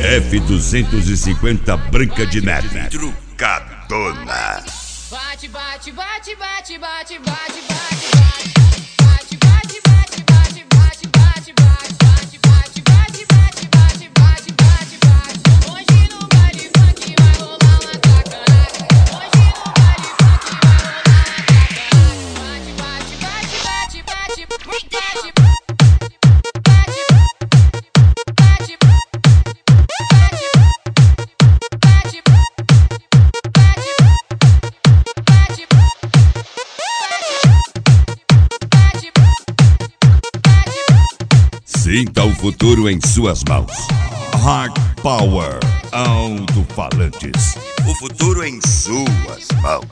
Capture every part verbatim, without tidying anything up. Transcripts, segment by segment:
F duzentos e cinquenta Branca de Neve. Trucadona. Bate, bate, bate, bate, bate, bate, bate, bate. Bate, bate, bate, bate, bate, bate, bate, bate, bate, bate, bate, bate, bate, bate. Hoje no baile funk vai rolar uma sacanagem. Hoje no baile funk vai rolar uma sacanagem. Bate, bate, bate, bate, bate, bate, bate. Sinta o futuro em suas mãos. Hard Power Alto-Falantes. O futuro em suas mãos.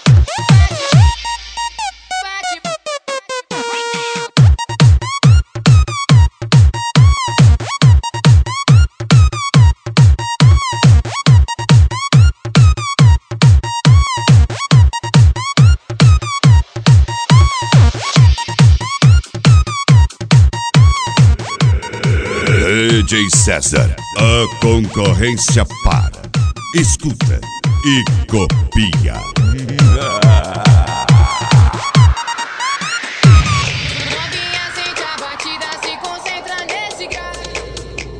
D J César, a concorrência para, escuta e copia. Novinha sente a batida, se concentra nesse grave,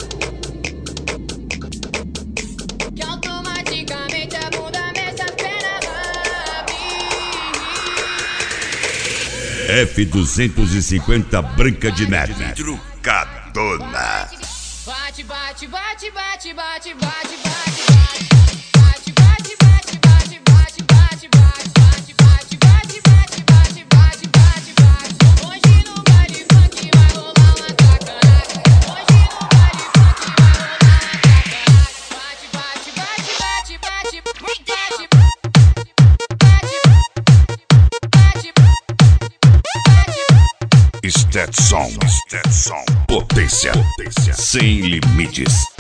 que automaticamente a bunda mexe, as pernas abrem. F duzentos e cinquenta Branca de Neve. Trucadona. Bate, bate, bate, bate, bate, bate, bate, bate. Bate, bate, bate, bate, bate, bate, bate, bate, bate, bate, bate, bate, bate, bate. Hoje no baile funk vai rolar uma sacanagem. Hoje no baile funk vai rolar uma sacanagem. Bate, bate, bate, bate, bate, bate, bate. Stetson, Stetson, potência, potência sem limites.